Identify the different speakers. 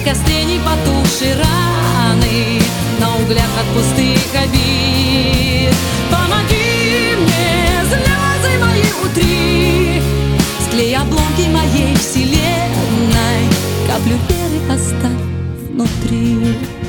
Speaker 1: костре не потухшие раны, на углях от пустых обид. Помоги мне, слезы мои утри, склей обломки моей вселенной, каплю веры оставь внутри.